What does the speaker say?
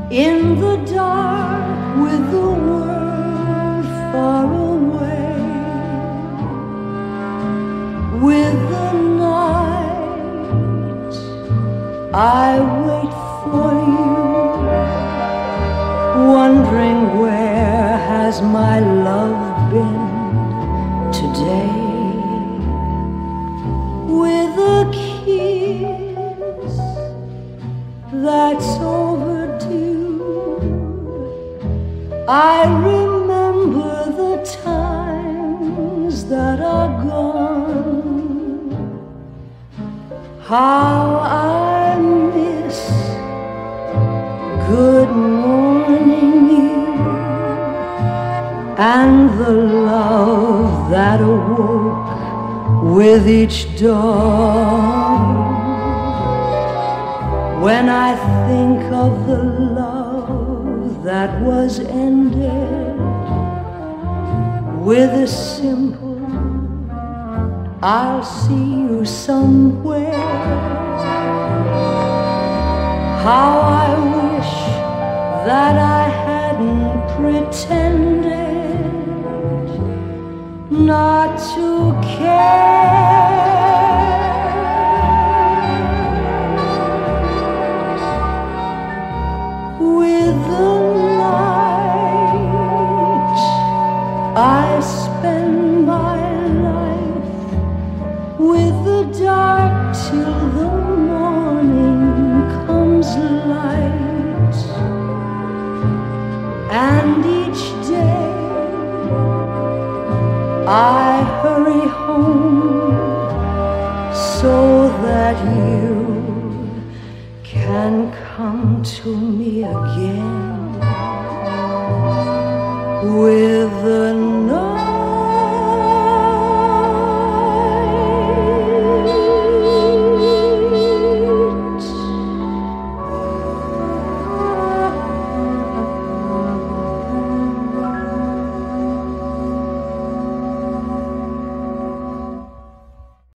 in the dark with the world far away, with the night I wait for you, wondering where has my love been today. With a kiss that's overdue, I remember the times that are gone. How I miss good morning you and the love that awoke with each dawn. When I think of the love that was ended with a simple I'll see you somewhere, how I wish that I hadn't pretended not to care. With the night I spend my life, with the dark till the morning comes light, and each day I hurry home so that you can come to me again. With